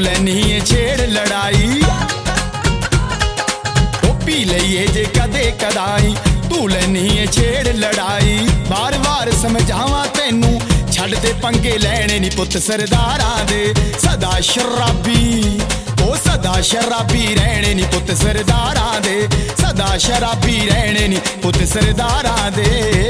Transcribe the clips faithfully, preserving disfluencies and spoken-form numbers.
लैनी है छेड़ लड़ाई। ओ पी लईए जे कदे कदाई, तू लैनी है छेड़ लड़ाई। बार बार समझावा तेनू छड़ दे पंगे लैने नी पुत सरदारां दे। सदा शराबी ओ सदा शराबी रहने नी पुत सरदारां दे। सदा शराबी रहने नी पुत सरदारां दे।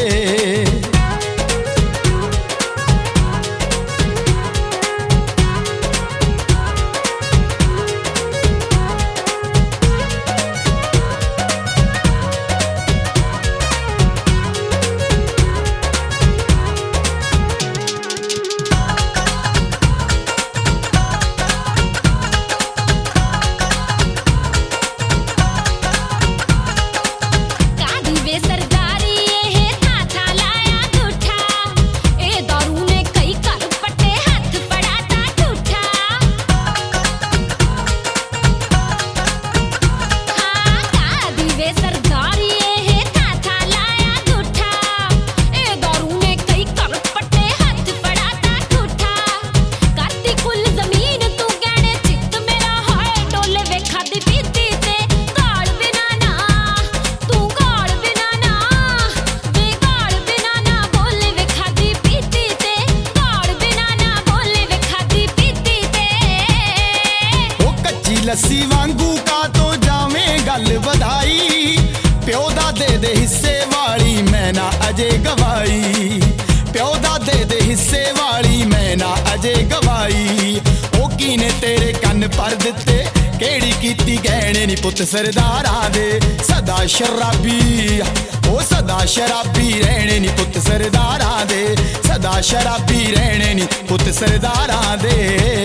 लस्सी वांगू का तो जावे गल बधाई। प्यो दा दे दे हिस्से वाली मैं ना अजे गवाई। प्यो दा दे दे हिस्से वाली मैं ना अजे गवाई। ओ कीने तेरे कन्न पर दिते केड़ी कीती गहने नी पुत सरदारां दे। सदा शराबी ओ सदा शराबी रहने नी पुत सरदारां दे। सदा शराबी रहने नी पुत सरदारां दे।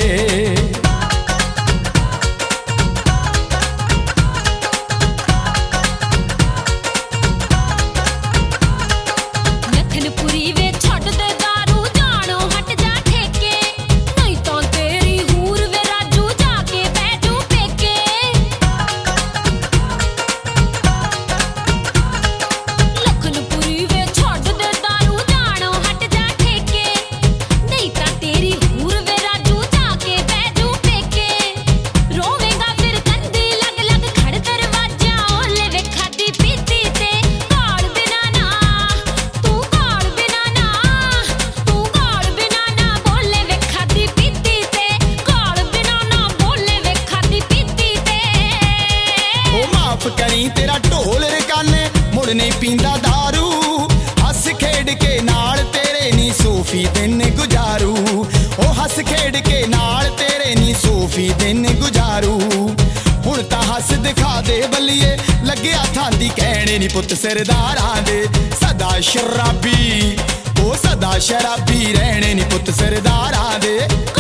करी तेरा ढोल रकाने मुड़ नहीं पींदा दारू। हस खेड के नाल तेरे नी सूफी दिन गुजारू। ओ हस खेड के नाल तेरे नी सूफी दिन गुजारू। हुण तां हस दिखा दे बल्लिए लग्या थांदी कहने नी पुत सरदारां दे। सदा शराबी ओ सदा शराबी रहने नी पुत सरदारां दे।